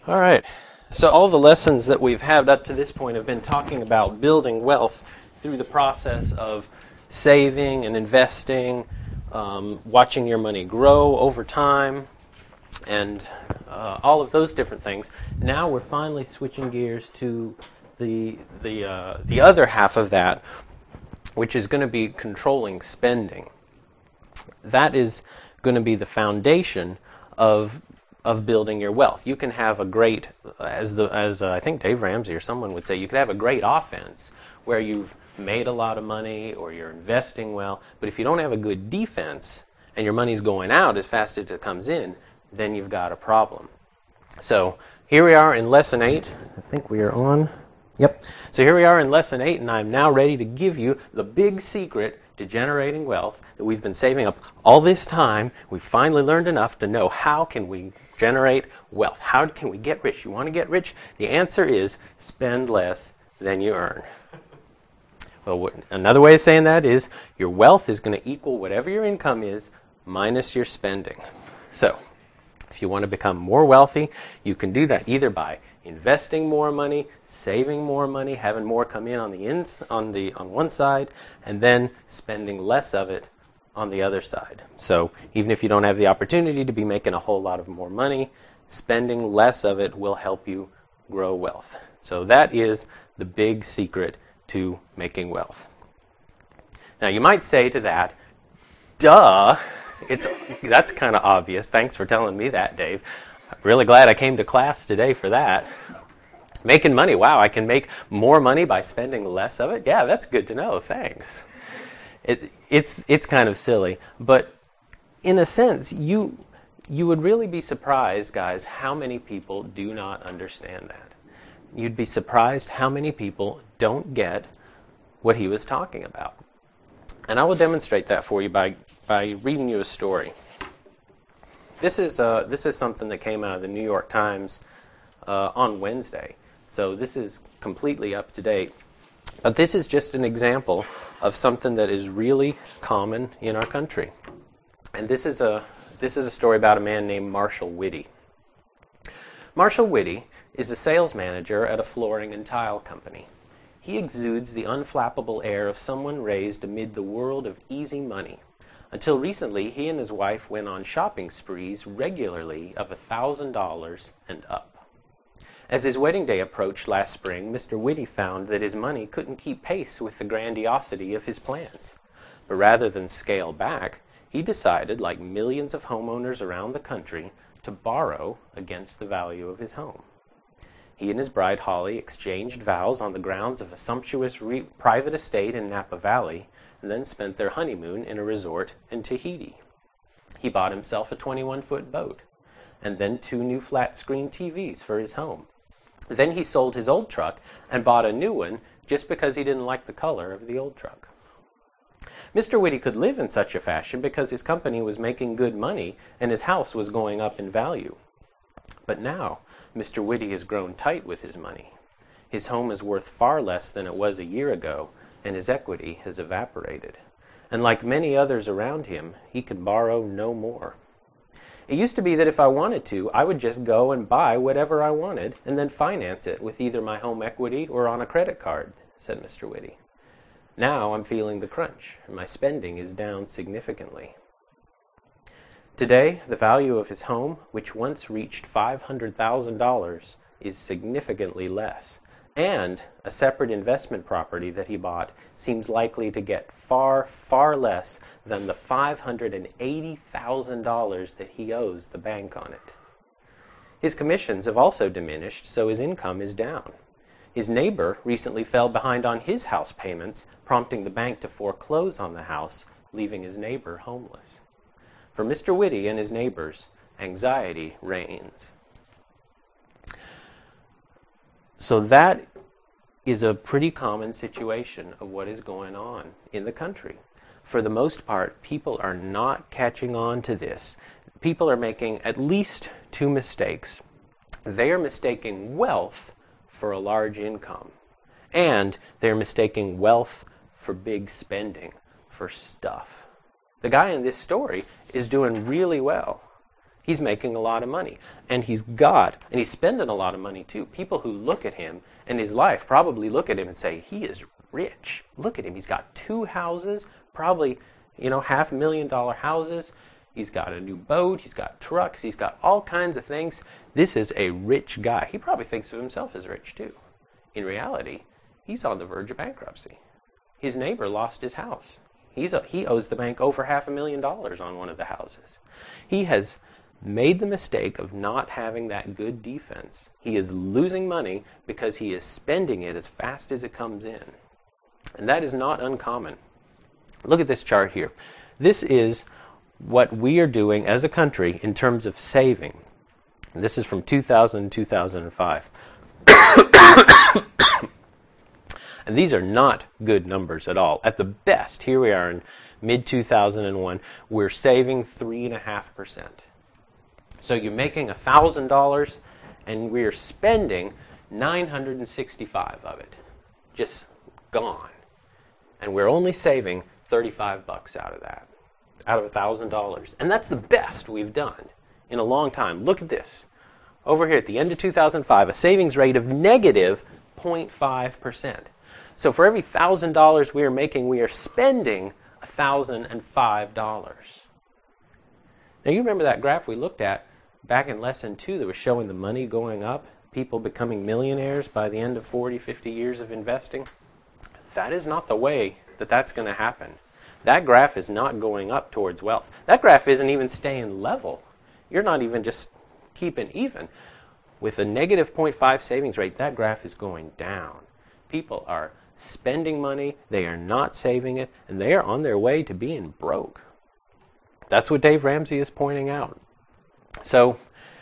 All right. So all the lessons that we've had up to this point have been talking about building wealth through the process of saving and investing, watching your money grow over time, and all of those different things. Now we're finally switching gears to the other half of that, which is going to be controlling spending. That is going to be the foundation of building your wealth. You can have a great, as I think Dave Ramsey or someone would say, you could have a great offense where you've made a lot of money or you're investing well, but if you don't have a good defense and your money's going out as fast as it comes in, then you've got a problem. So here we are in Lesson 8. I think we are on. Yep. So here we are in Lesson 8, and I'm now ready to give you the big secret to generating wealth that we've been saving up all this time. We've finally learned enough to know how can we generate wealth. How can we get rich? You want to get rich? The answer is spend less than you earn. Well, another way of saying that is your wealth is going to equal whatever your income is minus your spending. So if you want to become more wealthy, you can do that either by investing more money, saving more money, having more come in on one side, and then spending less of it on the other side. So even if you don't have the opportunity to be making a whole lot of more money, spending less of it will help you grow wealth. So that is the big secret to making wealth. Now you might say to that, duh, that's kind of obvious. Thanks for telling me that, Dave. I'm really glad I came to class today for that. Making money, wow, I can make more money by spending less of it? Yeah, that's good to know, thanks. It's kind of silly, but in a sense, you would really be surprised, guys, how many people do not understand that. You'd be surprised how many people don't get what he was talking about. And I will demonstrate that for you by reading you a story. This is something that came out of the New York Times on Wednesday. So this is completely up to date. But this is just an example of something that is really common in our country. And this is a story about a man named Marshall Whitty. Marshall Whitty is a sales manager at a flooring and tile company. He exudes the unflappable air of someone raised amid the world of easy money. Until recently, he and his wife went on shopping sprees regularly of $1,000 and up. As his wedding day approached last spring, Mr. Whitty found that his money couldn't keep pace with the grandiosity of his plans. But rather than scale back, he decided, like millions of homeowners around the country, to borrow against the value of his home. He and his bride Holly exchanged vows on the grounds of a sumptuous private estate in Napa Valley, and then spent their honeymoon in a resort in Tahiti. He bought himself a 21-foot boat, and then 2 new flat-screen TVs for his home. Then he sold his old truck and bought a new one just because he didn't like the color of the old truck. Mr. Whitty could live in such a fashion because his company was making good money and his house was going up in value. But now, Mr. Whitty has grown tight with his money. His home is worth far less than it was a year ago, and his equity has evaporated. And like many others around him, he can borrow no more. It used to be that if I wanted to, I would just go and buy whatever I wanted and then finance it with either my home equity or on a credit card, said Mr. Whitty. Now I'm feeling the crunch, and my spending is down significantly. Today, the value of his home, which once reached $500,000, is significantly less. And a separate investment property that he bought seems likely to get far, far less than the $580,000 that he owes the bank on it. His commissions have also diminished, so his income is down. His neighbor recently fell behind on his house payments, prompting the bank to foreclose on the house, leaving his neighbor homeless. For Mr. Whitty and his neighbors, anxiety reigns. So that is a pretty common situation of what is going on in the country. For the most part, people are not catching on to this. People are making at least 2 mistakes. They are mistaking wealth for a large income, and they're mistaking wealth for big spending, for stuff. The guy in this story is doing really well. He's making a lot of money. And he's spending a lot of money too. People who look at him and his life probably look at him and say, he is rich. Look at him. He's got 2 houses, probably, $500,000 houses. He's got a new boat. He's got trucks. He's got all kinds of things. This is a rich guy. He probably thinks of himself as rich too. In reality, he's on the verge of bankruptcy. His neighbor lost his house. He owes the bank over $500,000 on one of the houses. He has made the mistake of not having that good defense. He is losing money because he is spending it as fast as it comes in. And that is not uncommon. Look at this chart here. This is what we are doing as a country in terms of saving. And this is from 2000 and 2005. And these are not good numbers at all. At the best, here we are in mid-2001, we're saving 3.5%. So you're making $1,000 and we're spending $965 of it. Just gone. And we're only saving $35 out of that, out of $1,000. And that's the best we've done in a long time. Look at this. Over here at the end of 2005, a savings rate of negative 0.5%. So for every $1,000 we are making, we are spending $1,005. Now you remember that graph we looked at back in lesson 2 that was showing the money going up, people becoming millionaires by the end of 40, 50 years of investing? That is not the way that that's going to happen. That graph is not going up towards wealth. That graph isn't even staying level. You're not even just keeping even. With a negative 0.5 savings rate, that graph is going down. People are spending money, they are not saving it, and they are on their way to being broke. That's what Dave Ramsey is pointing out. So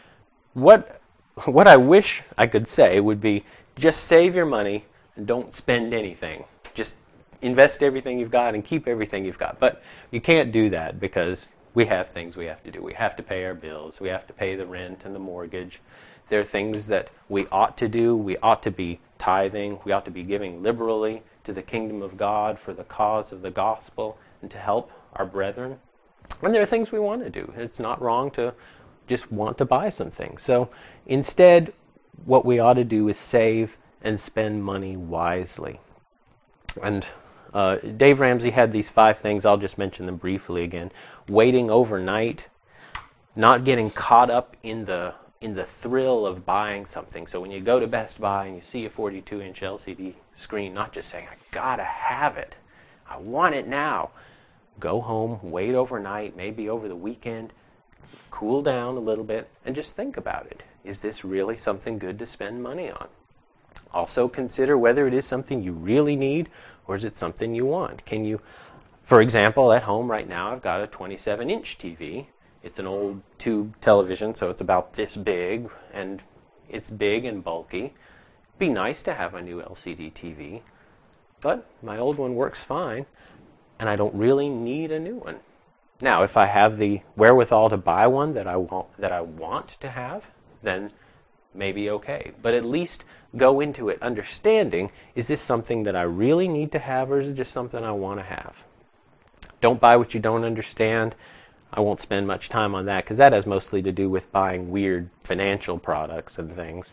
what I wish I could say would be just save your money and don't spend anything. Just invest everything you've got and keep everything you've got. But you can't do that because we have things we have to do. We have to pay our bills. We have to pay the rent and the mortgage. There are things that we ought to do. We ought to be tithing. We ought to be giving liberally to the kingdom of God for the cause of the gospel and to help our brethren. And there are things we want to do. It's not wrong to just want to buy some things. So instead, what we ought to do is save and spend money wisely. And Dave Ramsey had these 5 things. I'll just mention them briefly again. Waiting overnight, not getting caught up in the thrill of buying something. So when you go to Best Buy and you see a 42-inch LCD screen, not just saying, I gotta have it, I want it now. Go home, wait overnight, maybe over the weekend, cool down a little bit, and just think about it. Is this really something good to spend money on? Also consider whether it is something you really need or is it something you want. Can you, for example, at home right now I've got a 27-inch TV. It's an old tube television, so it's about this big, and it's big and bulky. It'd be nice to have a new LCD TV, but my old one works fine, and I don't really need a new one. Now, if I have the wherewithal to buy one that I want to have, then maybe okay. But at least go into it understanding, is this something that I really need to have, or is it just something I want to have? Don't buy what you don't understand. I won't spend much time on that because that has mostly to do with buying weird financial products and things.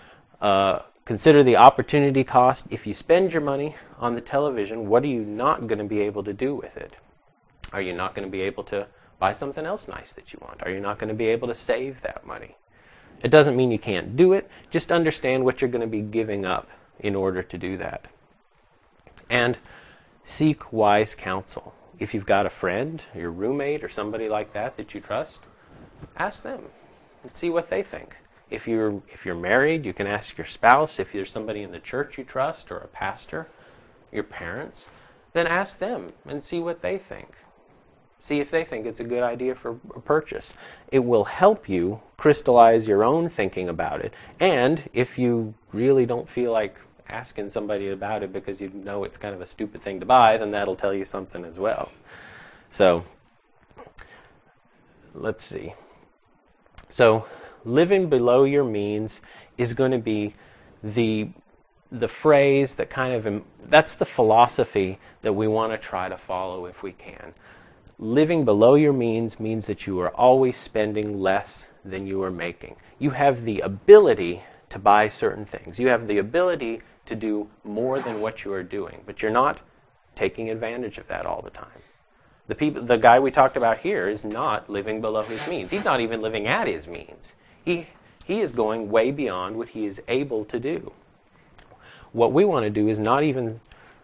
Consider the opportunity cost. If you spend your money on the television, what are you not going to be able to do with it? Are you not going to be able to buy something else nice that you want? Are you not going to be able to save that money? It doesn't mean you can't do it. Just understand what you're going to be giving up in order to do that. And seek wise counsel. If you've got a friend, your roommate, or somebody like that that you trust, ask them and see what they think. If you're married, you can ask your spouse. If there's somebody in the church you trust, or a pastor, your parents, then ask them and see what they think. See if they think it's a good idea for a purchase. It will help you crystallize your own thinking about it. And if you really don't feel like asking somebody about it because you know it's kind of a stupid thing to buy, then that'll tell you something as well. So, let's see. So, living below your means is going to be the phrase that kind of, that's the philosophy that we want to try to follow if we can. living below your means means that you are always spending less than you are making. You have the ability to buy certain things. You have the ability to do more than what you are doing, but you're not taking advantage of that all the time. The guy we talked about here is not living below his means. He's not even living at his means. He is going way beyond what he is able to do. What we want to do is not even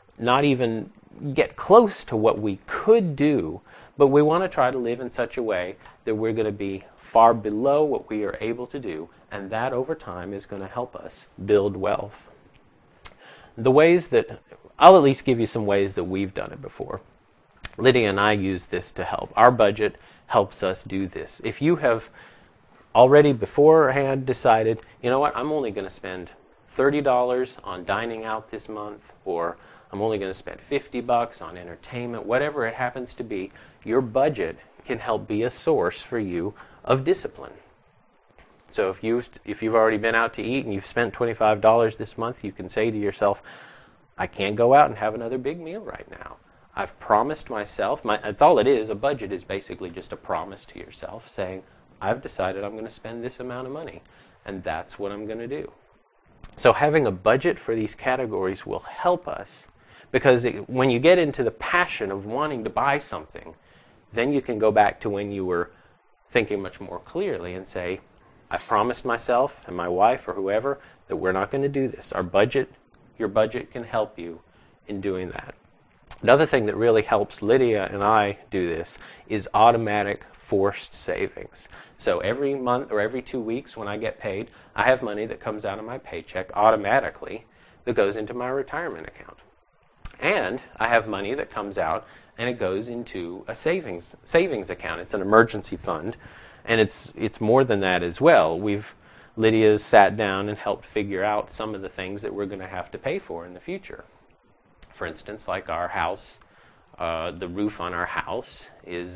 get close to what we could do, but we want to try to live in such a way that we're going to be far below what we are able to do, and that over time is going to help us build wealth. The ways that, I'll at least give you some ways that we've done it before. Lydia and I use this to help. Our budget helps us do this. If you have already beforehand decided, you know what, I'm only going to spend $30 on dining out this month, or I'm only going to spend $50 on entertainment, whatever it happens to be, your budget can help be a source for you of discipline. So if you've already been out to eat and you've spent $25 this month, you can say to yourself, I can't go out and have another big meal right now. I've promised myself, that's all it is, a budget is basically just a promise to yourself saying, I've decided I'm going to spend this amount of money, and that's what I'm going to do. So having a budget for these categories will help us, because when you get into the passion of wanting to buy something, then you can go back to when you were thinking much more clearly and say, I've promised myself and my wife or whoever that we're not going to do this. Your budget can help you in doing that. Another thing that really helps Lydia and I do this is automatic forced savings. So every month or every 2 weeks when I get paid, I have money that comes out of my paycheck automatically that goes into my retirement account. And I have money that comes out and it goes into a savings account. It's an emergency fund, and it's more than that as well. Lydia's sat down and helped figure out some of the things that we're going to have to pay for in the future. For instance, like our house, the roof on our house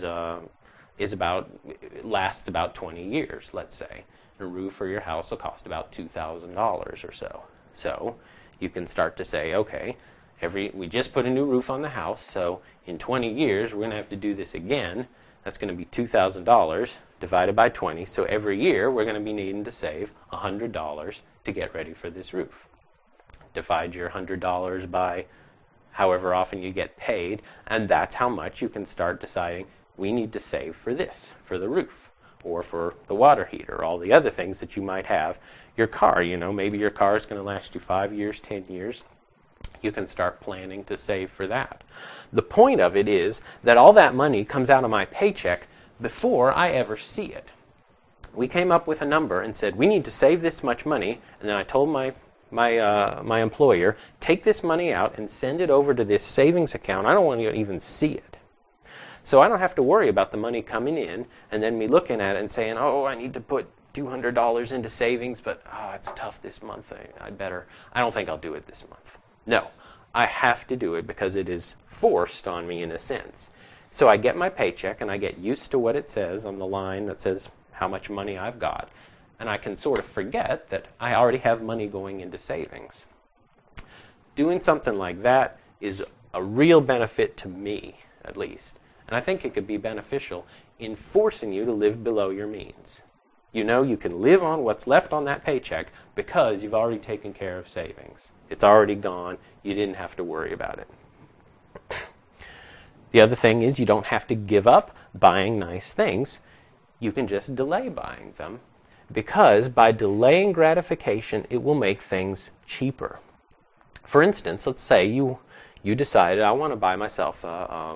lasts about 20 years, let's say. A roof for your house will cost about $2,000 or so. So you can start to say, okay, we just put a new roof on the house, so in 20 years we're going to have to do this again. That's going to be $2,000 divided by 20. So every year we're going to be needing to save $100 to get ready for this roof. Divide your $100 by however often you get paid, and that's how much you can start deciding we need to save for this, for the roof, or for the water heater, all the other things that you might have. Your car, maybe your car is going to last you 5 years, 10 years. You can start planning to save for that. The point of it is that all that money comes out of my paycheck before I ever see it. We came up with a number and said, we need to save this much money, and then I told my employer, take this money out and send it over to this savings account. I don't want you to even see it. So I don't have to worry about the money coming in and then me looking at it and saying, oh, I need to put $200 into savings, but it's tough this month. I don't think I'll do it this month. No, I have to do it because it is forced on me in a sense. So I get my paycheck and I get used to what it says on the line that says how much money I've got. And I can sort of forget that I already have money going into savings. Doing something like that is a real benefit to me, at least. And I think it could be beneficial in forcing you to live below your means. You can live on what's left on that paycheck because you've already taken care of savings. It's already gone. You didn't have to worry about it. The other thing is you don't have to give up buying nice things. You can just delay buying them, because by delaying gratification, it will make things cheaper. For instance, let's say you decided I want to buy myself a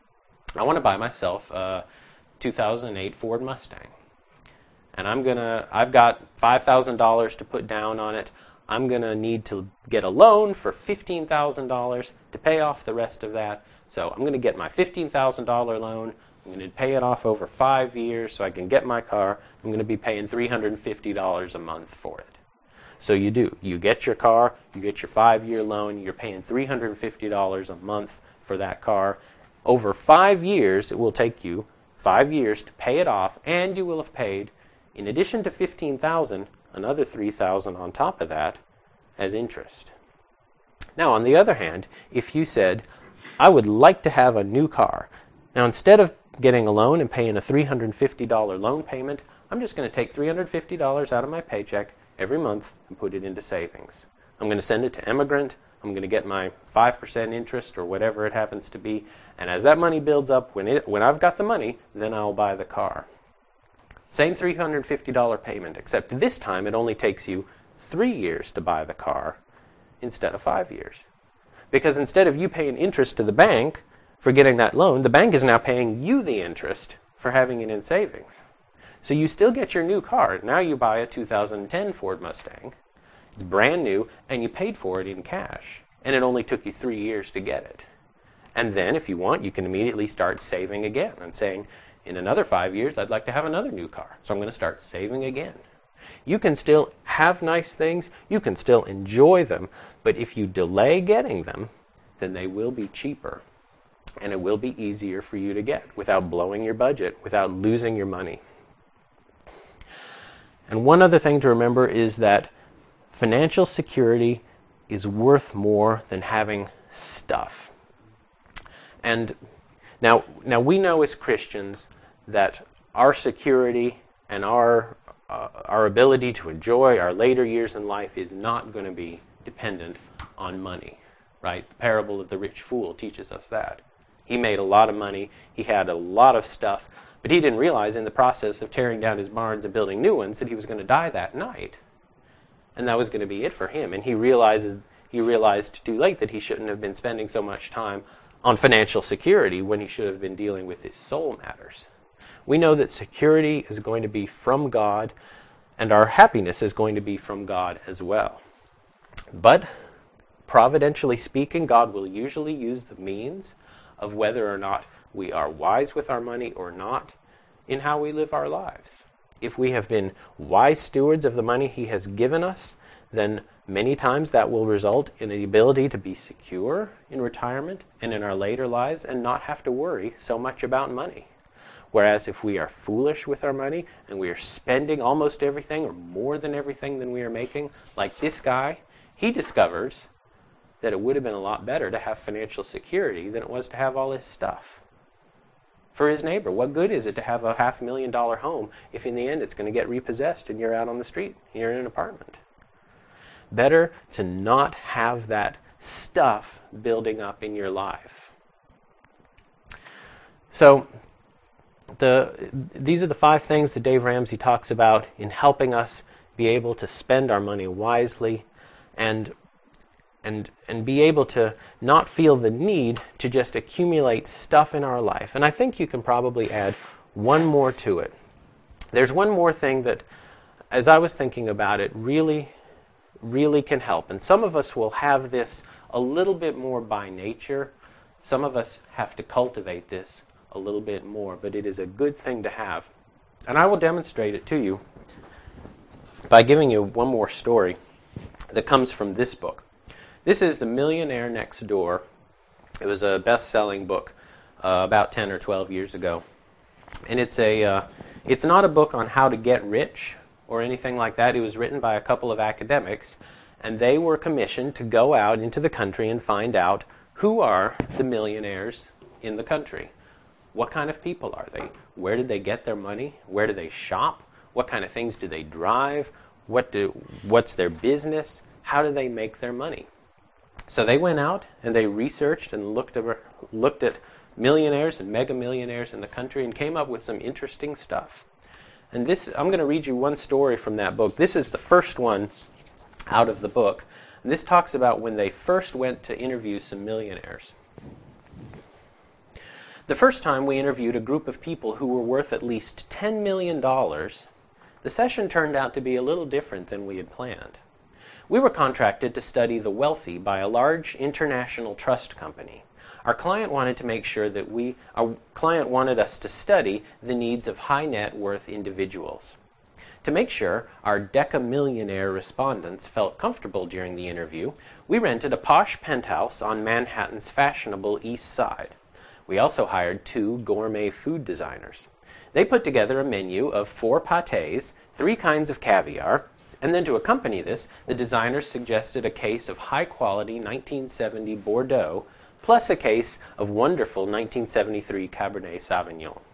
2008 Ford Mustang, and I've got $5,000 to put down on it. I'm going to need to get a loan for $15,000 to pay off the rest of that. So I'm going to get my $15,000 loan. I'm going to pay it off over 5 years so I can get my car. I'm going to be paying $350 a month for it. So you do. You get your car, you get your 5-year loan, you're paying $350 a month for that car. Over 5 years, it will take you 5 years to pay it off, and you will have paid, in addition to $15,000, another $3,000 on top of that as interest. Now, on the other hand, if you said, I would like to have a new car. Now, instead of getting a loan and paying a $350 loan payment, I'm just going to take $350 out of my paycheck every month and put it into savings. I'm going to send it to Emigrant. I'm going to get my 5% interest or whatever it happens to be. And as that money builds up, when I've got the money, then I'll buy the car. Same $350 payment, except this time it only takes you 3 years to buy the car instead of 5 years. Because instead of you paying interest to the bank for getting that loan, the bank is now paying you the interest for having it in savings. So you still get your new car. Now you buy a 2010 Ford Mustang. It's brand new, and you paid for it in cash. And it only took you 3 years to get it. And then, if you want, you can immediately start saving again and saying, in another 5 years, I'd like to have another new car. So I'm going to start saving again. You can still have nice things. You can still enjoy them. But if you delay getting them, then they will be cheaper. And it will be easier for you to get without blowing your budget, without losing your money. And one other thing to remember is that financial security is worth more than having stuff. And now we know as Christians that our security and our ability to enjoy our later years in life is not going to be dependent on money, right? The parable of the rich fool teaches us that. He made a lot of money, he had a lot of stuff, but he didn't realize in the process of tearing down his barns and building new ones that he was going to die that night. And that was going to be it for him. And he realized too late that he shouldn't have been spending so much time on financial security when he should have been dealing with his soul matters. We know that security is going to be from God, and our happiness is going to be from God as well. But, providentially speaking, God will usually use the means of whether or not we are wise with our money or not in how we live our lives. If we have been wise stewards of the money He has given us, then many times that will result in the ability to be secure in retirement and in our later lives and not have to worry so much about money. Whereas if we are foolish with our money and we are spending almost everything or more than everything than we are making, like this guy, he discovers that it would have been a lot better to have financial security than it was to have all his stuff. For his neighbor, what good is it to have a $500,000 home if in the end it's going to get repossessed and you're out on the street and you're in an apartment? Better to not have that stuff building up in your life. So, these are the 5 things that Dave Ramsey talks about in helping us be able to spend our money wisely and be able to not feel the need to just accumulate stuff in our life. And I think you can probably add one more to it. There's one more thing that, as I was thinking about it, really can help. And some of us will have this a little bit more by nature. Some of us have to cultivate this a little bit more, but it is a good thing to have. And I will demonstrate it to you by giving you one more story that comes from this book. This is The Millionaire Next Door. It was a best-selling book about 10 or 12 years ago. And it's not a book on how to get rich or anything like that. It was written by a couple of academics, and they were commissioned to go out into the country and find out who are the millionaires in the country. What kind of people are they? Where did they get their money? Where do they shop? What kind of things do they drive? What's their business? How do they make their money? So they went out and they researched and looked at millionaires and mega millionaires in the country and came up with some interesting stuff. And I'm going to read you one story from that book. This is the first one out of the book. And this talks about when they first went to interview some millionaires. The first time we interviewed a group of people who were worth at least $10 million, the session turned out to be a little different than we had planned. We were contracted to study the wealthy by a large international trust company. Our client wanted to make sure that our client wanted us to study the needs of high net worth individuals. To make sure our decamillionaire respondents felt comfortable during the interview, we rented a posh penthouse on Manhattan's fashionable East Side. We also hired 2 gourmet food designers. They put together a menu of 4 pâtés, 3 kinds of caviar, and then to accompany this, the designers suggested a case of high-quality 1970 Bordeaux, plus a case of wonderful 1973 Cabernet Sauvignon.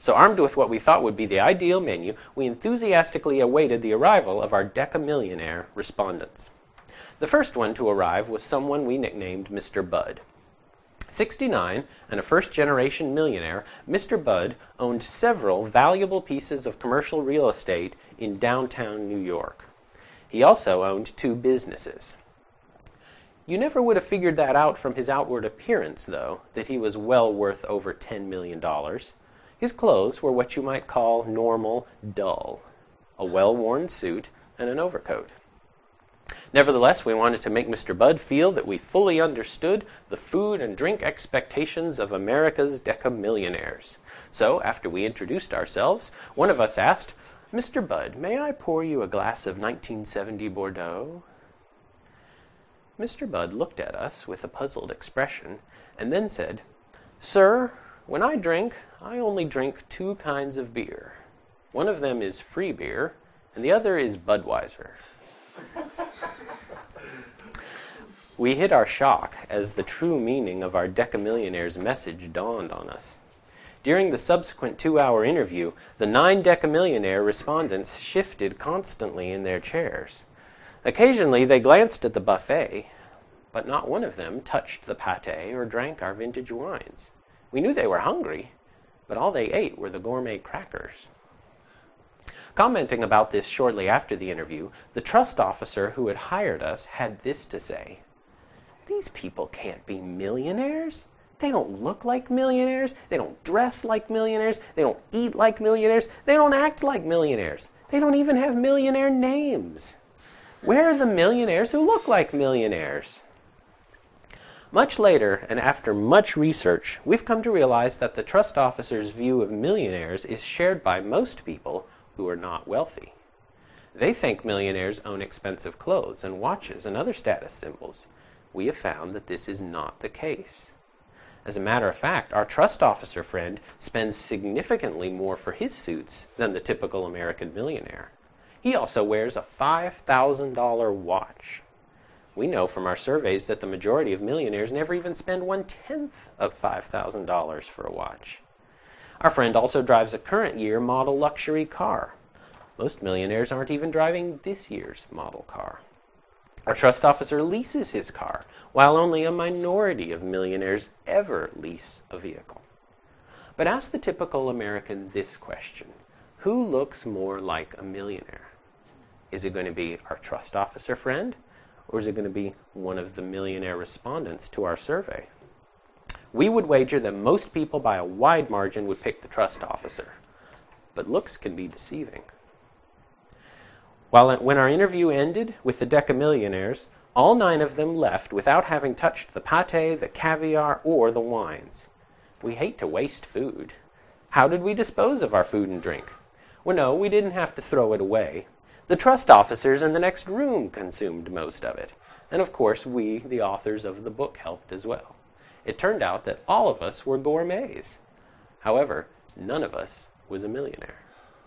So armed with what we thought would be the ideal menu, we enthusiastically awaited the arrival of our Decamillionaire respondents. The first one to arrive was someone we nicknamed Mr. Bud. 69 and a first-generation millionaire, Mr. Bud owned several valuable pieces of commercial real estate in downtown New York. He also owned 2 businesses. You never would have figured that out from his outward appearance, though, that he was well worth over $10 million. His clothes were what you might call normal, dull. A well-worn suit and an overcoat. Nevertheless, we wanted to make Mr. Bud feel that we fully understood the food and drink expectations of America's decamillionaires. So, after we introduced ourselves, one of us asked, "Mr. Bud, may I pour you a glass of 1970 Bordeaux?" Mr. Bud looked at us with a puzzled expression, and then said, "Sir, when I drink, I only drink 2 kinds of beer. One of them is free beer, and the other is Budweiser." We hid our shock as the true meaning of our Decamillionaire's message dawned on us. During the subsequent 2-hour interview, the 9 Decamillionaire respondents shifted constantly in their chairs. Occasionally they glanced at the buffet, but not one of them touched the pâté or drank our vintage wines. We knew they were hungry, but all they ate were the gourmet crackers. Commenting about this shortly after the interview, the trust officer who had hired us had this to say: "These people can't be millionaires. They don't look like millionaires. They don't dress like millionaires. They don't eat like millionaires. They don't act like millionaires. They don't even have millionaire names. Where are the millionaires who look like millionaires?" Much later, and after much research, we've come to realize that the trust officer's view of millionaires is shared by most people who are not wealthy. They think millionaires own expensive clothes and watches and other status symbols. We have found that this is not the case. As a matter of fact, our trust officer friend spends significantly more for his suits than the typical American millionaire. He also wears a $5,000 watch. We know from our surveys that the majority of millionaires never even spend 1/10 of $5,000 for a watch. Our friend also drives a current year model luxury car. Most millionaires aren't even driving this year's model car. Our trust officer leases his car, while only a minority of millionaires ever lease a vehicle. But ask the typical American this question: who looks more like a millionaire? Is it going to be our trust officer friend, or is it going to be one of the millionaire respondents to our survey? We would wager that most people by a wide margin would pick the trust officer. But looks can be deceiving. When our interview ended with the Decamillionaires, all 9 of them left without having touched the pâté, the caviar, or the wines. We hate to waste food. How did we dispose of our food and drink? Well, no, we didn't have to throw it away. The trust officers in the next room consumed most of it. And of course, we, the authors of the book, helped as well. It turned out that all of us were gourmets. However, none of us was a millionaire.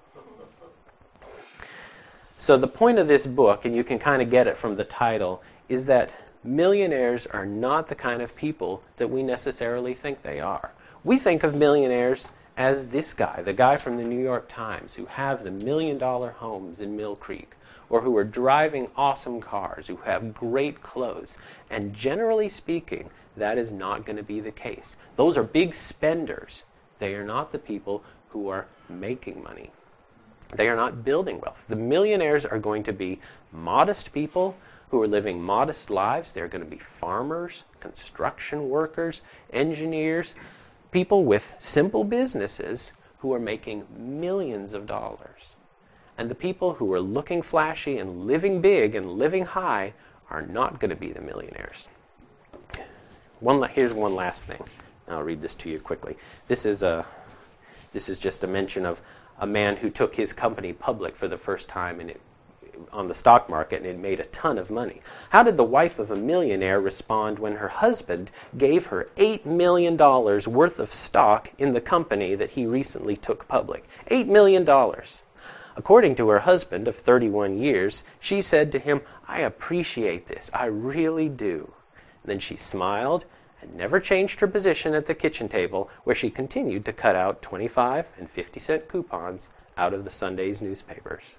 So the point of this book, and you can kind of get it from the title, is that millionaires are not the kind of people that we necessarily think they are. We think of millionaires as this guy, the guy from the New York Times, who have the $1 million homes in Mill Creek, or who are driving awesome cars, who have great clothes. And generally speaking, that is not going to be the case. Those are big spenders. They are not the people who are making money. They are not building wealth. The millionaires are going to be modest people who are living modest lives. They're going to be farmers, construction workers, engineers, people with simple businesses who are making millions of dollars. And the people who are looking flashy and living big and living high are not going to be the millionaires. Here's one last thing. I'll read this to you quickly. This is just a mention of a man who took his company public for the first time on the stock market, and it made a ton of money. How did the wife of a millionaire respond when her husband gave her $8 million worth of stock in the company that he recently took public? $8 million. According to her husband of 31 years, she said to him, "I appreciate this. I really do." And then she smiled and never changed her position at the kitchen table, where she continued to cut out 25 and 50-cent coupons out of the Sunday's newspapers.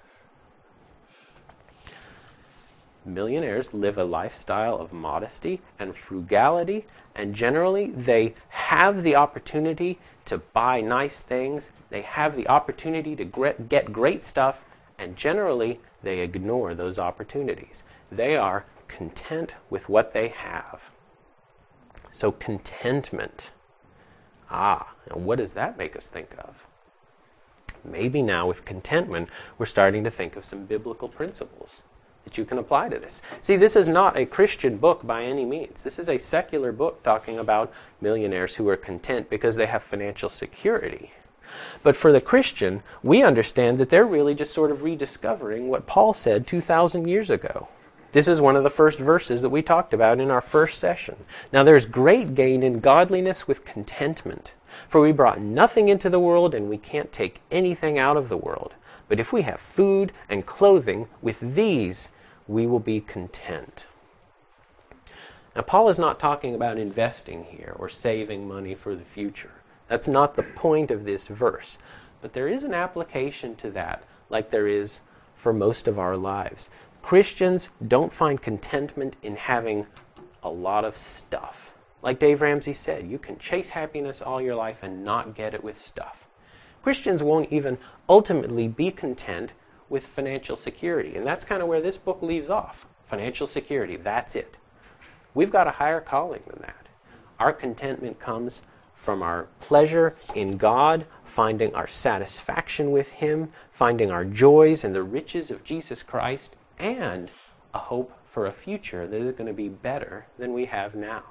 Millionaires live a lifestyle of modesty and frugality, and generally they have the opportunity to buy nice things, they have the opportunity to get great stuff, and generally they ignore those opportunities. They are content with what they have. So contentment. Now what does that make us think of? Maybe now with contentment, we're starting to think of some biblical principles that you can apply to this. See, this is not a Christian book by any means. This is a secular book talking about millionaires who are content because they have financial security. But for the Christian, we understand that they're really just sort of rediscovering what Paul said 2,000 years ago. This is one of the first verses that we talked about in our first session. Now there's great gain in godliness with contentment, for we brought nothing into the world and we can't take anything out of the world. But if we have food and clothing, with these we will be content. Now Paul is not talking about investing here or saving money for the future. That's not the point of this verse. But there is an application to that, like there is for most of our lives. Christians don't find contentment in having a lot of stuff. Like Dave Ramsey said, you can chase happiness all your life and not get it with stuff. Christians won't even ultimately be content with financial security. And that's kind of where this book leaves off. Financial security, that's it. We've got a higher calling than that. Our contentment comes from our pleasure in God, finding our satisfaction with Him, finding our joys in the riches of Jesus Christ, and a hope for a future that is going to be better than we have now.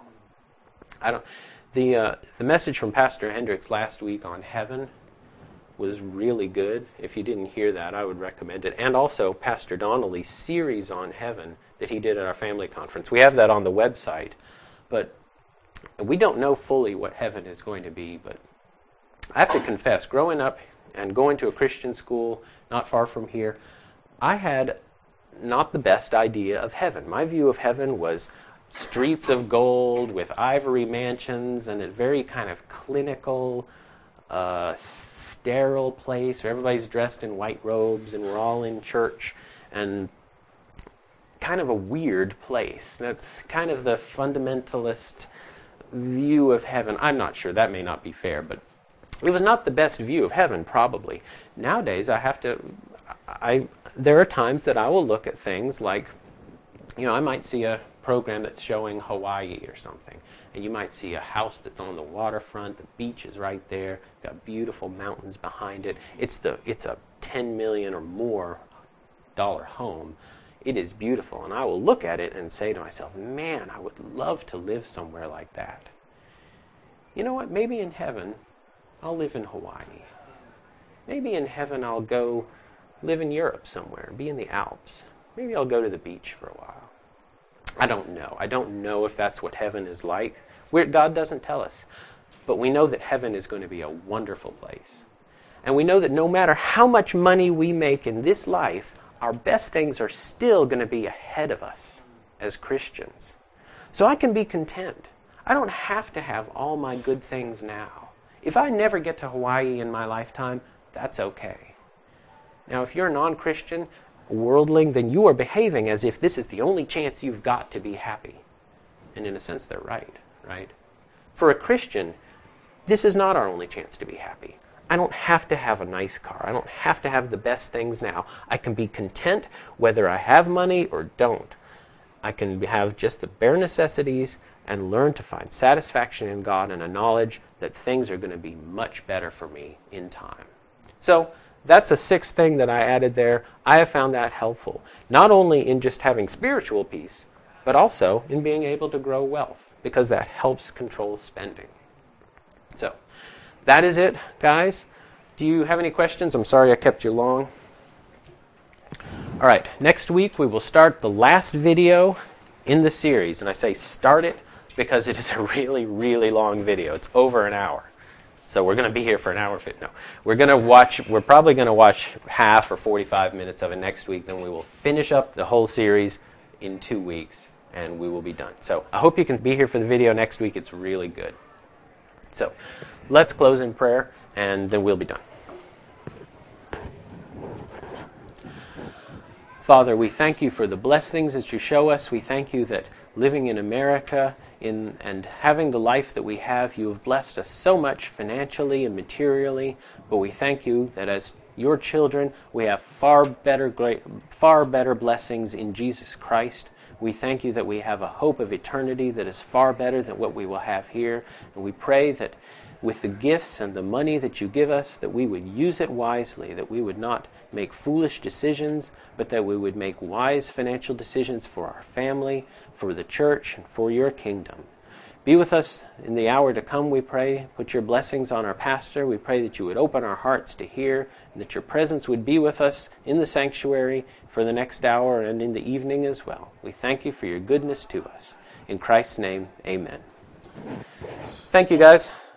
The message from Pastor Hendricks last week on heaven was really good. If you didn't hear that, I would recommend it. And also Pastor Donnelly's series on heaven that he did at our family conference. We have that on the website. But we don't know fully what heaven is going to be. But I have to confess, growing up and going to a Christian school not far from here, I had not the best idea of heaven. My view of heaven was streets of gold with ivory mansions and a very kind of clinical, sterile place where everybody's dressed in white robes and we're all in church, and kind of a weird place. That's kind of the fundamentalist view of heaven. I'm not sure. That may not be fair, but it was not the best view of heaven, probably. Nowadays, there are times that I will look at things like, I might see a program that's showing Hawaii or something, and you might see a house that's on the waterfront, the beach is right there, got beautiful mountains behind it. It's a $10 million or more home. It is beautiful, and I will look at it and say to myself, man, I would love to live somewhere like that. You know what? Maybe in heaven, I'll live in Hawaii. Maybe in heaven I'll go live in Europe somewhere, be in the Alps. Maybe I'll go to the beach for a while. I don't know. I don't know if that's what heaven is like. God doesn't tell us. But we know that heaven is going to be a wonderful place. And we know that no matter how much money we make in this life, our best things are still going to be ahead of us as Christians. So I can be content. I don't have to have all my good things now. If I never get to Hawaii in my lifetime, that's okay. Now, if you're a non-Christian, worldling, then you are behaving as if this is the only chance you've got to be happy. And in a sense, they're right? For a Christian, this is not our only chance to be happy. I don't have to have a nice car. I don't have to have the best things now. I can be content whether I have money or don't. I can have just the bare necessities and learn to find satisfaction in God and a knowledge that things are going to be much better for me in time. So that's a sixth thing that I added there. I have found that helpful, not only in just having spiritual peace, but also in being able to grow wealth, because that helps control spending. So that is it, guys. Do you have any questions? I'm sorry I kept you long. All right, next week we will start the last video in the series. And I say start it because it is a really, really long video. It's over an hour. So we're going to be here for an hour. We're probably going to watch half or 45 minutes of it next week. Then we will finish up the whole series in 2 weeks. and we will be done. So I hope you can be here for the video next week. It's really good. So let's close in prayer, and then we'll be done. Father, we thank you for the blessed things that you show us. We thank you that living in America and having the life that we have, you have blessed us so much financially and materially. But we thank you that as your children, we have far better blessings in Jesus Christ. We thank you that we have a hope of eternity that is far better than what we will have here. And we pray that with the gifts and the money that you give us, that we would use it wisely, that we would not make foolish decisions, but that we would make wise financial decisions for our family, for the church, and for your kingdom. Be with us in the hour to come, we pray. Put your blessings on our pastor. We pray that you would open our hearts to hear, and that your presence would be with us in the sanctuary for the next hour and in the evening as well. We thank you for your goodness to us. In Christ's name, amen. Thank you, guys.